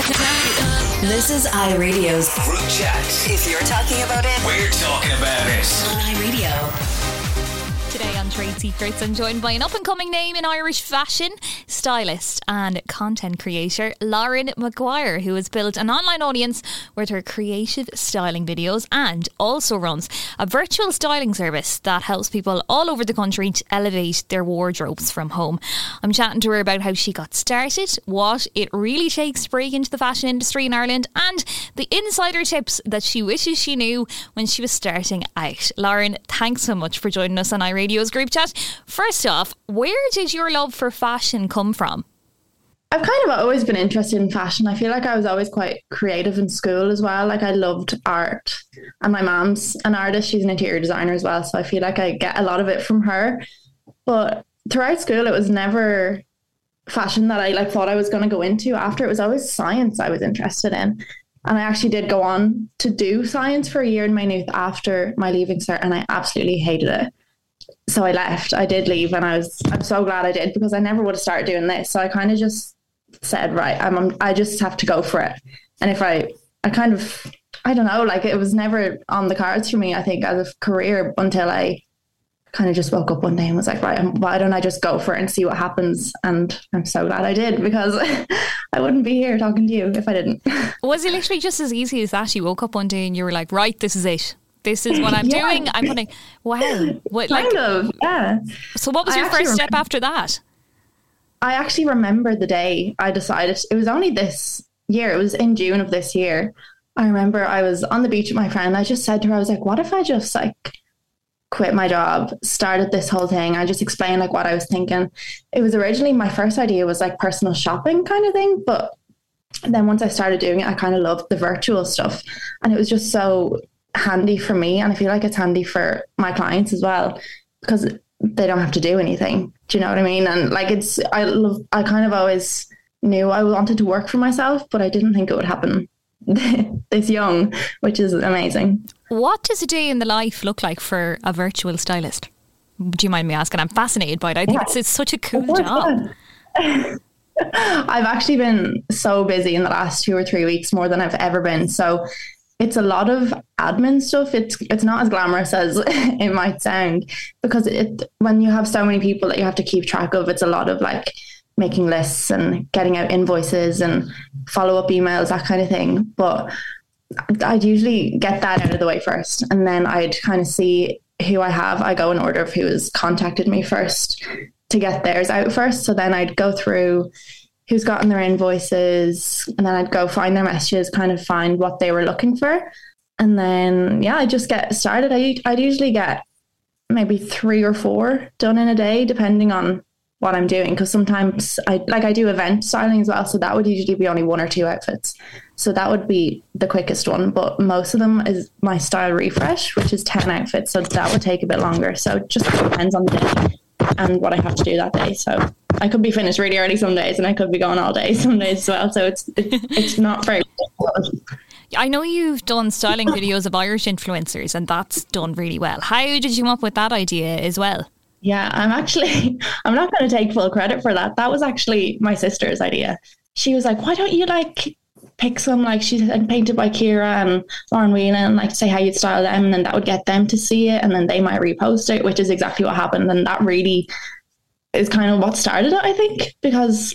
This is iRadio's Group Chat. If you're talking about it, We're talking about it. on iRadio. Today on Trade Secrets, I'm joined by an up-and-coming name in Irish fashion, stylist and content creator, Lauren Maguire, who has built an online audience with her creative styling videos and also runs a virtual styling service that helps people all over the country to elevate their wardrobes from home. I'm chatting to her about how she got started, what it really takes to break into the fashion industry in Ireland, and the insider tips that she wishes she knew when she was starting out. Lauren, thanks so much for joining us on iRadio's Group Chat. First off, where did your love for fashion come from? I've kind of always been interested in fashion. I feel like I was always quite creative in school as well. Like I loved art, and my mom's an artist. She's an interior designer as well. So I feel like I get a lot of it from her. But throughout school, it was never fashion that I thought I was going to go into after. It was always science I was interested in. And I actually did go on to do science for a year in Maynooth after my leaving cert, and I absolutely hated it. So I left. I did leave, and I'm so glad I did, because I never would have started doing this. So I kind of just said, right, I just have to go for it. And if I don't know, it was never on the cards for me, I think, as a career, until I kind of just woke up one day and was like, right, why don't I just go for it and see what happens? And I'm so glad I did, because I wouldn't be here talking to you if I didn't. Was it literally just as easy as that? You woke up one day and you were like, right, this is it. This is what I'm doing. I'm putting, wow. What, kind of, yeah. So what was your first step after that? I actually remember the day I decided. It was only this year. It was in June of this year. I remember I was on the beach with my friend. I just said to her, I was like, what if I just quit my job, started this whole thing? I just explained what I was thinking. It was originally, my first idea was personal shopping kind of thing. But then once I started doing it, I kind of loved the virtual stuff. And it was just so handy for me, and I feel like it's handy for my clients as well, because they don't have to do anything. Do you know what I mean? And I kind of always knew I wanted to work for myself, but I didn't think it would happen this young, which is amazing. What does a day in the life look like for a virtual stylist? Do you mind me asking? I'm fascinated by it. I think it's such a cool job. I've actually been so busy in the last 2 or 3 weeks, more than I've ever been. So it's a lot of admin stuff. It's not as glamorous as it might sound, because when you have so many people that you have to keep track of, it's a lot of making lists and getting out invoices and follow-up emails, that kind of thing. But I'd usually get that out of the way first, and then I'd kind of see who I have. I go in order of who has contacted me first to get theirs out first. So then I'd go through who's gotten their invoices, and then I'd go find their messages, kind of find what they were looking for. And then, I just get started. I'd usually get maybe 3 or 4 done in a day, depending on what I'm doing. Because sometimes I do event styling as well. So that would usually be only 1 or 2 outfits. So that would be the quickest one. But most of them is my style refresh, which is 10 outfits. So that would take a bit longer. So it just depends on the day and what I have to do that day. So I could be finished really early some days, and I could be going all day some days as well. So it's not very difficult. I know you've done styling videos of Irish influencers, and that's done really well. How did you come up with that idea as well? Yeah, I'm not going to take full credit for that. That was actually my sister's idea. She was like, why don't you pick some, she said, painted by Kira and Lauren Whelan, and say how you'd style them, and then that would get them to see it, and then they might repost it, which is exactly what happened. And that really is kind of what started it, I think, because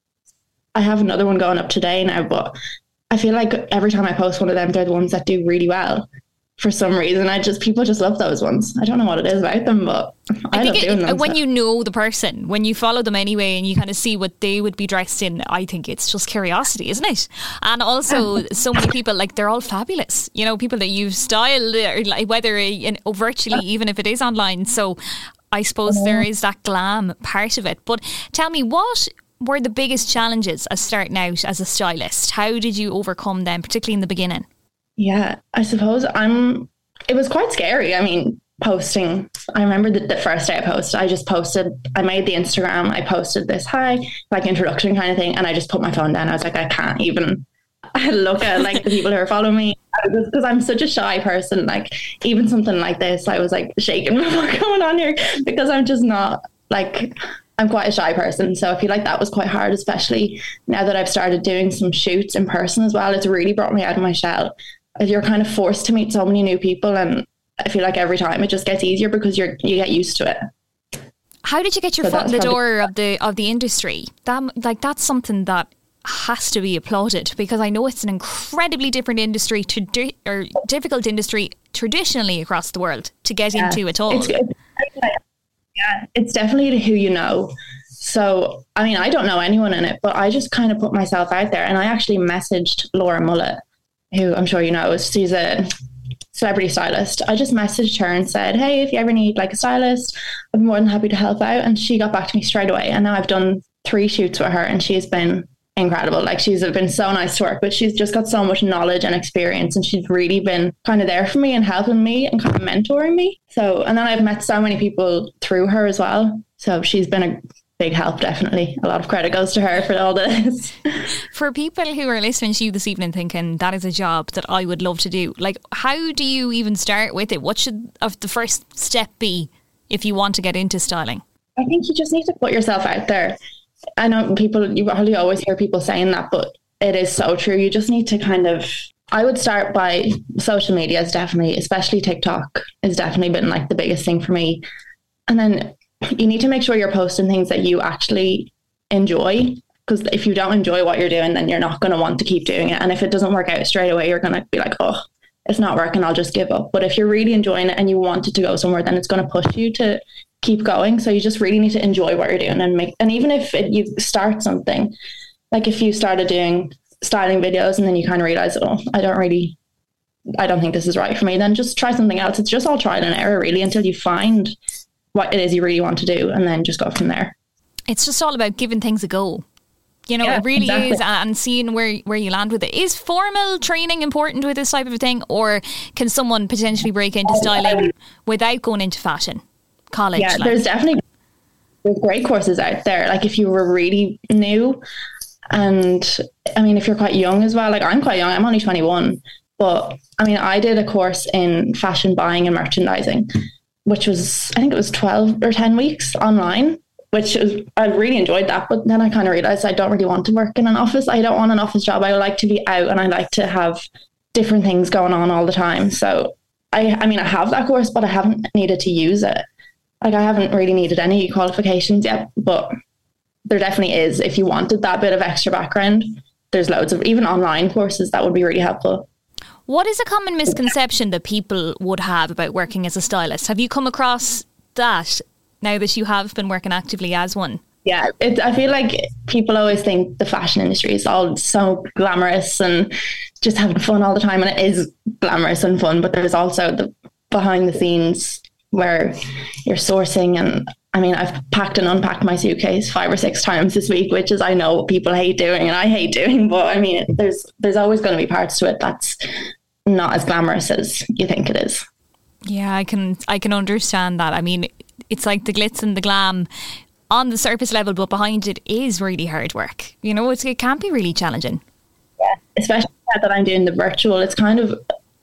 I have another one going up today now, but I feel like every time I post one of them, they're the ones that do really well. For some reason, people just love those ones. I don't know what it is about them, but I love doing them. When you know the person, when you follow them anyway, and you kind of see what they would be dressed in, I think it's just curiosity, isn't it? And also, so many people, they're all fabulous. You know, people that you've styled, whether virtually, even if it is online. So I suppose there is that glam part of it. But tell me, what were the biggest challenges as starting out as a stylist? How did you overcome them, particularly in the beginning? Yeah, I suppose it was quite scary. I mean, posting. I remember the first day I posted, I made the Instagram, I posted this introduction kind of thing, and I just put my phone down. I was like, I can't even look at the people who are following me, because I'm such a shy person. Even something like this, I was shaking before going on here, because I'm just not I'm quite a shy person, so I feel like that was quite hard, especially now that I've started doing some shoots in person as well. It's really brought me out of my shell. You're kind of forced to meet so many new people, and I feel like every time it just gets easier because you get used to it. How did you get your foot in the door of the industry? That's something that has to be applauded, because I know it's an incredibly different industry or difficult industry traditionally across the world to get into at all. It's definitely who you know. So, I mean, I don't know anyone in it, but I just kind of put myself out there, and I actually messaged Laura Mullet, who I'm sure you know, she's a celebrity stylist. I just messaged her and said, hey, if you ever need like a stylist, I'd be more than happy to help out. And she got back to me straight away. And now I've done 3 shoots with her, and she's been incredible. Like, she's been so nice to work with. She's just got so much knowledge and experience, and she's really been kind of there for me and helping me and kind of mentoring me. So, and then I've met so many people through her as well. So she's been a big help, definitely. A lot of credit goes to her for all this. For people who are listening to you this evening thinking that is a job that I would love to do, like, how do you even start with it? What should the first step be if you want to get into styling? I think you just need to put yourself out there. I know you probably always hear people saying that, but it is so true. You just need to I would start by social media, is definitely, especially TikTok, has definitely been like the biggest thing for me. And then you need to make sure you're posting things that you actually enjoy, because if you don't enjoy what you're doing, then you're not going to want to keep doing it. And if it doesn't work out straight away, you're going to be like, oh, it's not working, I'll just give up. But if you're really enjoying it and you want it to go somewhere, then it's going to push you to keep going. So you just really need to enjoy what you're doing and even if you start something, like if you started doing styling videos and then you kind of realize, oh, I don't think this is right for me, then just try something else. It's just all trial and error really until you find what it is you really want to do, and then just go from there. It's just all about giving things a go. You know, it really is, and seeing where you land with it. Is formal training important with this type of thing, or can someone potentially break into styling without going into fashion? College? Yeah, there's great courses out there. Like if you were really new, and I mean, if you're quite young as well, like I'm quite young, I'm only 21, but I mean, I did a course in fashion buying and merchandising, which was, I think it was 12 or 10 weeks online, I really enjoyed that. But then I kind of realized I don't really want to work in an office. I don't want an office job. I like to be out, and I like to have different things going on all the time. So I mean, I have that course, but I haven't needed to use it. Like I haven't really needed any qualifications yet, but there definitely is. If you wanted that bit of extra background, there's loads of even online courses that would be really helpful. What is a common misconception that people would have about working as a stylist? Have you come across that now that you have been working actively as one? Yeah, I feel like people always think the fashion industry is all so glamorous and just having fun all the time. And it is glamorous and fun, but there's also the behind the scenes where you're sourcing. And I mean, I've packed and unpacked my suitcase 5 or 6 times this week, which is, I know what people hate doing and I hate doing, but I mean, there's always going to be parts to it that's not as glamorous as you think it is. Yeah, I can understand that. I mean, it's like the glitz and the glam on the surface level, but behind it is really hard work. You know, it can be really challenging. Yeah, especially now that I'm doing the virtual, it's kind of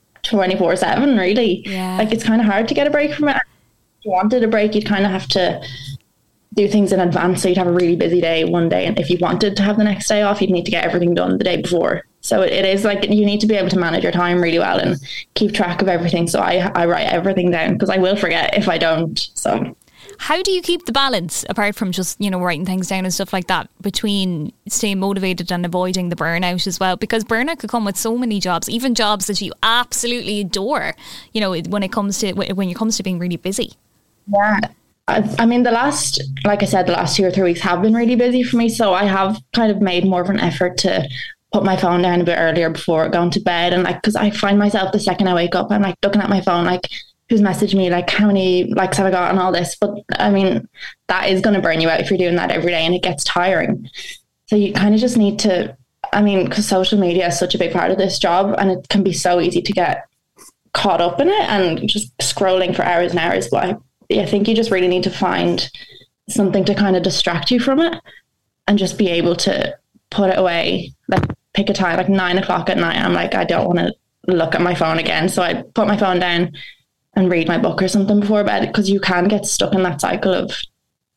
24/7 really. Yeah. Like it's kind of hard to get a break from it. If you wanted a break, you'd kind of have to do things in advance. So you'd have a really busy day one day, and if you wanted to have the next day off, you'd need to get everything done the day before. So it is like you need to be able to manage your time really well and keep track of everything. So I write everything down because I will forget if I don't. So how do you keep the balance, apart from just, you know, writing things down and stuff like that, between staying motivated and avoiding the burnout as well? Because burnout could come with so many jobs, even jobs that you absolutely adore, you know, when it comes to being really busy. Yeah. I mean, like I said, the last 2 or 3 weeks have been really busy for me. So I have kind of made more of an effort to put my phone down a bit earlier before going to bed. And like, because I find myself the second I wake up, I'm like looking at my phone, like who's messaged me, like how many likes have I got and all this. But I mean, that is going to burn you out if you're doing that every day, and it gets tiring. So you kind of just need to, I mean, because social media is such a big part of this job, and it can be so easy to get caught up in it and just scrolling for hours and hours. But I think you just really need to find something to kind of distract you from it and just be able to put it away. Like pick a time, like 9 o'clock at night. I'm like, I don't want to look at my phone again. So I put my phone down and read my book or something before bed, because you can get stuck in that cycle of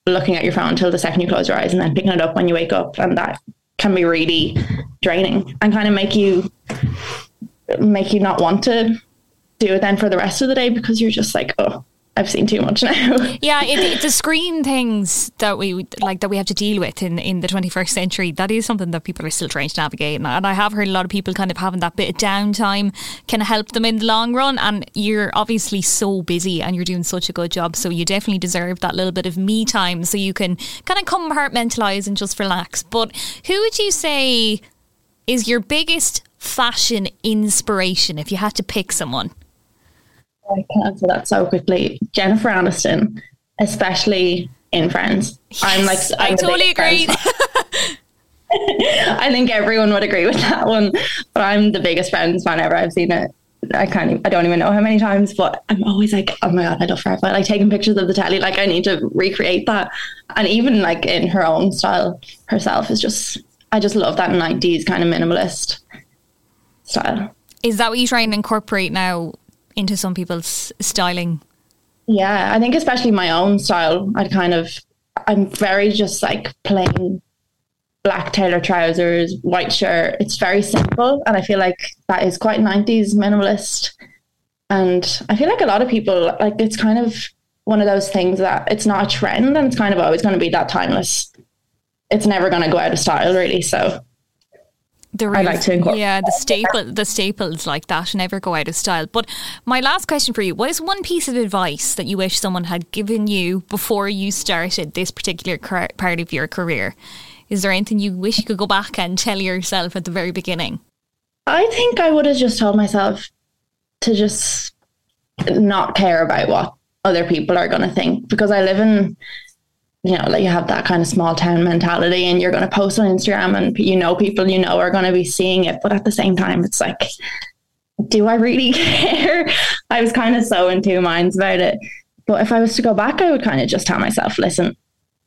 looking at your phone until the second you close your eyes and then picking it up when you wake up. And that can be really draining and kind of make you not want to do it then for the rest of the day, because you're just like, oh, I've seen too much now. Yeah, it's the screen things that we have to deal with in the 21st century. That is something that people are still trying to navigate. And I have heard a lot of people kind of having that bit of downtime can help them in the long run. And you're obviously so busy and you're doing such a good job. So you definitely deserve that little bit of me time so you can kind of compartmentalise and just relax. But who would you say is your biggest fashion inspiration if you had to pick someone? I can answer that so quickly. Jennifer Aniston, especially in Friends. Yes, I totally agree. I think everyone would agree with that one. But I'm the biggest Friends fan ever. I've seen it. I don't even know how many times, but I'm always like, oh my God, I love her. But like taking pictures of the telly, like I need to recreate that. And even like in her own style herself is just, I just love that 90s kind of minimalist style. Is that what you try and incorporate now into some people's styling? Yeah, I think especially my own style, I'm very just like plain black tailor trousers, white shirt. It's very simple. And I feel like that is quite 90s minimalist. And I feel like a lot of people, like it's kind of one of those things that it's not a trend and it's kind of always going to be that timeless. It's never going to go out of style really. So I like to incorporate. Yeah, the staples like that never go out of style. But my last question for you, what is one piece of advice that you wish someone had given you before you started this particular part of your career? Is there anything you wish you could go back and tell yourself at the very beginning? I think I would have just told myself to just not care about what other people are going to think, because I live in, like you have that kind of small town mentality and you're going to post on Instagram and people are going to be seeing it. But at the same time, it's like, do I really care? I was kind of so in two minds about it. But if I was to go back, I would kind of just tell myself, listen,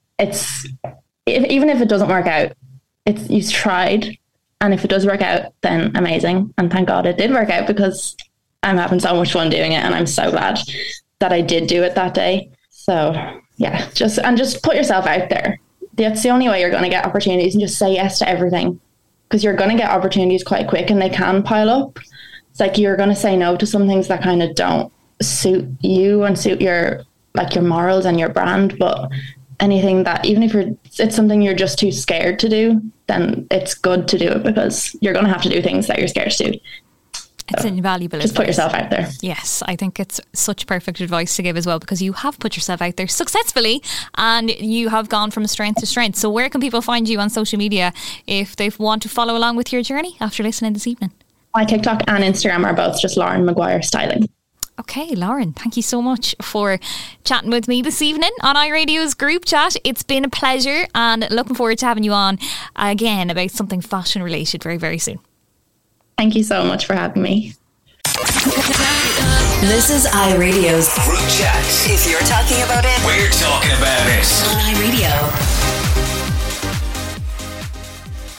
even if it doesn't work out, you've tried. And if it does work out, then amazing. And thank God it did work out, because I'm having so much fun doing it. And I'm so glad that I did do it that day. So yeah, just put yourself out there. That's the only way you're going to get opportunities, and just say yes to everything, because you're going to get opportunities quite quick and they can pile up. It's like you're going to say no to some things that kind of don't suit you and suit your morals and your brand. But anything that, even if it's something you're just too scared to do, then it's good to do it, because you're going to have to do things that you're scared to do. It's invaluable. Just put yourself out there. Yes, I think it's such perfect advice to give as well, because you have put yourself out there successfully and you have gone from strength to strength. So where can people find you on social media if they want to follow along with your journey after listening this evening? My TikTok and Instagram are both just Lauren Maguire Styling. Okay, Lauren, thank you so much for chatting with me this evening on iRadio's group chat. It's been a pleasure, and looking forward to having you on again about something fashion related very, very soon. Thank you so much for having me. This is iRadio's Group chat. If you're talking about it, We're talking about it. on iRadio.